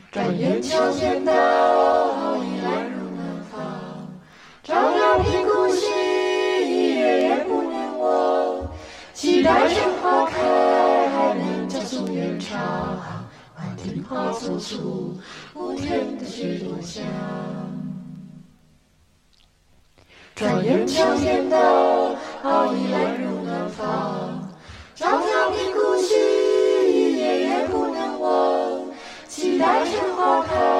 转眼秋天到，已来入南方。照耀平谷兮，夜夜不能忘。期待春花开，能将夙愿偿。满庭花簇簇，无添的许多香。转眼秋天到，已来入南方。照耀平谷兮，夜夜不能忘。期待春花开。